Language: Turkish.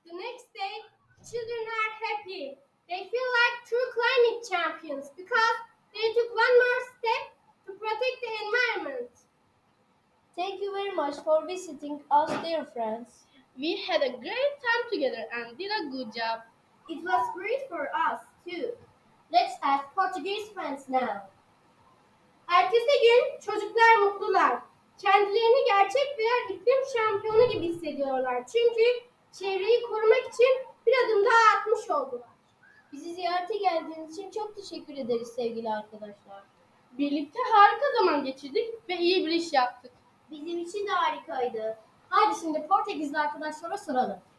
The next day, children are happy. They feel like true climate champions because they took one more step to protect the environment. Thank you very much for visiting us, dear friends. We had a great time together and did a good job. It was great for us too. Let's ask Portuguese friends now. Ertesi gün çocuklar mutlular. Kendilerini gerçek birer iklim şampiyonu gibi hissediyorlar. Çünkü çevreyi korumak için bir adım daha atmış oldular. Bizi ziyarete geldiğiniz için çok teşekkür ederiz sevgili arkadaşlar. Birlikte harika zaman geçirdik ve iyi bir iş yaptık. Bizim için de harikaydı. Hadi şimdi Portekizli arkadaşlara soralım.